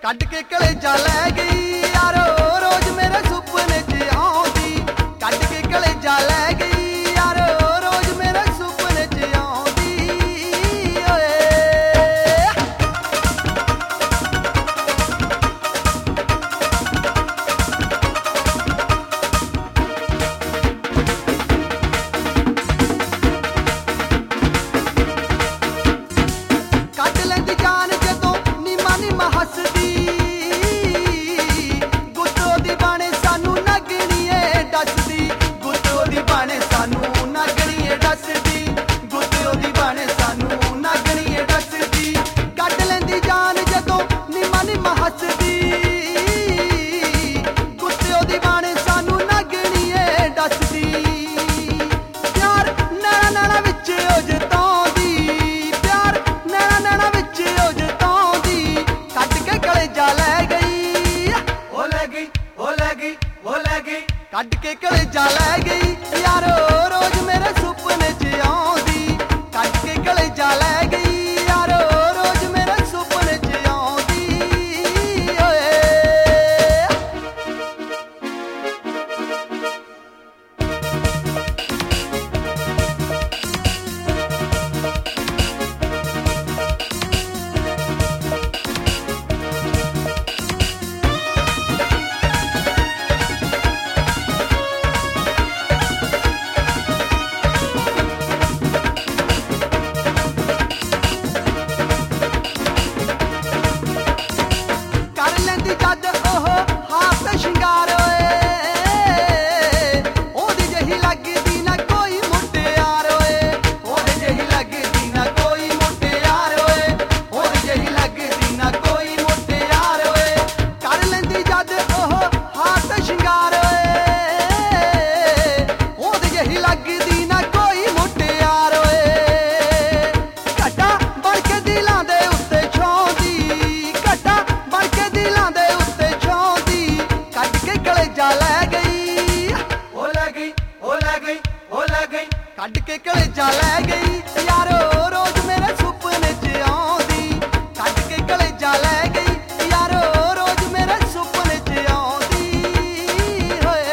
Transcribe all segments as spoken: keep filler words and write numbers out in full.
ਕੱਢ ਕੇ ਕਲੇਜਾ ਲੈ ਗਈ ਯਾਰੋ ਰੋਜ਼ ਮੇਰੇ ਸੁਪਨੇ 'ਚ ਆਉਂਦੀ। ਕੱਢ ਕੇ ਕਲੇਜਾ ਲੈ ਗਈ ਯਾਰੋ ਰੋਜ਼ ਮੇਰੇ ਸੁਪਨੇ 'ਚ ਆਉਂਦੀ ਓਏ। ਕੱਢ ਲੈਂਦੀ ਜਾਨ ਜਦੋਂ ਨੀਮਾ ਨੀਮਾ ਹੱਸਦੀ। ਗੁੱਤੋ ਦੀ ਬਾਣੇ ਸਾਨੂੰ ਨਗਣੀਏ ਦੱਸਦੀ। ਗੁੱਤੋ ਦੀ ਬਾਣੇ ਸਾਨੂੰ ਨਗਣੀਏ ਦੱਸਦੀ। ਗੁੱਤੋ ਦੀ ਬਾਣੇ ਸਾਨੂੰ ਨਗਣੀਏ ਦੱਸਦੀ। ਕੱਢ ਲੈਂਦੀ ਜਾਨ ਜਦੋਂ ਨੀਮਾ ਨੀਮਾ ਹੱਸਦੀ। ਗੁੱਤੋ ਦੀ ਬਾਣੇ ਸਾਨੂੰ ਨਗਣੀਏ ਦੱਸਦੀ। ਪਿਆਰ ਨੈਣਾ ਨੈਣਾ ਵਿੱਚ ਉਹ ਜਤਾਉਂਦੀ। ਪਿਆਰ ਨੈਣਾ ਨੈਣਾ ਵਿੱਚ ਉਹ ਜਤਾਉਂਦੀ। ਕੱਢ ਕੇ ਕਲੇਜਾ ਲੈ ਗਈ ਉਹ ਲੈ ਗਈ ਉਹ ਲੈ ਗਈ ਉਹ ਲੈ ਗਈ। ਕੱਢ ਕੇ ਕਲੇਜਾ ਲੈ ਗਈ ਯਾਰੋ ਰੋਜ਼ ਮੇਰੇ ਸੁਪਨੇ 'ਚ ਆਉਂਦੀ। ਕੱਢ ਕੇ ਕਲੇਜਾ ਲੈ ਗਈ ਯਾਰੋ ਰੋਜ਼ ਮੇਰੇ ਸੁਪਨੇ 'ਚ ਆਉਂਦੀ ਓਏ। ਕਰ ਲੈਂਦੀ ਜਦ ਉਹ ਹਾਸ ਸ਼ਿੰਗਾਰ ਓਏ। ਉਹਦੀ ਜਿਹੀ ਲੱਗਦੀ ਨਾ ਕੋਈ ਮੁਟਿਆਰ ਓਏ। ਉਹਦੇ ਜਿਹੀ ਲੱਗਦੀ ਨਾ ਕੋਈ ਮੁਟਿਆਰ ਓਏ। ਉਹਦੀ ਜਿਹੀ ਲੱਗਦੀ ਨਾ ਕੋਈ ਮੁਟਿਆਰ ਓਏ। ਕਰ ਲੈਂਦੀ ਜਦ ਉਹ ਹਾਸ ਸ਼ਿੰਗਾਰ ਓਏ। ਉਹਦੇ ਜਿਹੀ ਲੱਗਦੀ ਨਾ ਕੋਈ ਮੁਟਿਆਰ ਓਏ। ਘਟਾ ਬਣ ਕੇ ਦਿਲਾਂ ਦੇ ਉੱਤੇ ਛਾਉਂਦੀ। ਘਟਾ ਬਣ ਕੇ ਦਿਲਾਂ ਦੇ ਉੱਤੇ ਛਾਉਂਦੀ। ਕੱਢ ਕੇ ਕਲੇਜਾ ਲੈ ਗਈ ਉਹ ਲੈ ਗਈ ਉਹ ਲੈ ਗਈ ਉਹ ਲੈ ਗਈ। ਕੱਢ ਕੇ ਕਲੇਜਾ ਲੈ ਗਈ ਯਾਰੋ ਰੋਜ਼ ਮੇਰੇ ਸੁਪਨੇ 'ਚ ਆਉਂਦੀ। ਕੱਢ ਕੇ ਕਲੇਜਾ ਲੈ ਗਈ ਯਾਰੋ ਰੋਜ਼ ਮੇਰੇ ਸੁਪਨੇ 'ਚ ਆਉਂਦੀ ਹੋਏ।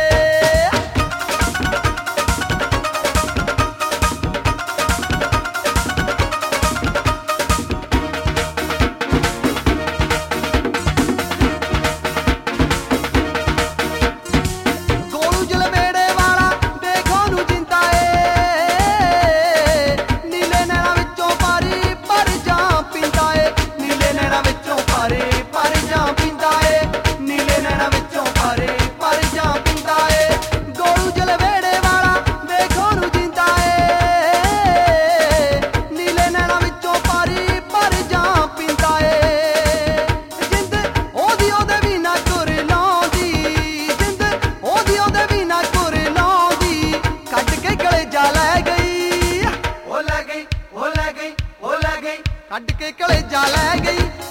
ਗੋਲੂ ਜਲਵੇੜੇ ਵਾਲਾ ਦੇਖੋ ਨੂੰ ਜਿੰਦਾ ਏ। ਨੀਲੇ ਨੈਣਾ ਵਿੱਚੋਂ ਪਾਰੀ ਪਰ ਜਾਂ ਪੀਂਦਾ ਏ। ਨੀਲੇ ਨੈਣਾ ਵਿੱਚੋਂ ਪਾਰੀ ਪਰ ਜਾਂ ਪੀਂਦਾ ਏ। ਨੀਲੇ ਨੈਣਾ ਵਿੱਚੋਂ ਪਾਰੀ ਪਰ ਜਾਂ ਪੀਂਦਾ ਏ। ਗੋਲੂ ਜਲਵੇੜੇ ਵਾਲਾ ਦੇਖੋ ਨੂੰ ਜਿੰਦਾ ਏ। ਨੀਲੇ ਨੈਣਾ ਵਿੱਚੋਂ ਪਾਰੀ ਪਰ ਜਾਂ ਪੀਂਦਾ ਏ। ਜਿੰਦ ਉਹਦੀ ਉਹਦੇ ਵੀ ਨਾ ਤੁਰ ਲਾਉਂਦੀ। ਜਿੰਦ ਉਹਦੀ ਉਹਦੇ ਵੀ ਨਾ ਤੁਰ ਲਾਉਂਦੀ। ਕੱਢ ਕੇ ਕਲੇਜਾ ਲੈ ਗਈ ਉਹ ਲੈ ਗਈ ਉਹ ਲੈ ਗਈ ਉਹ ਲੈ ਗਈ। ਕੱਢ ਕੇ ਕਲੇਜਾ ਲੈ ਗਈ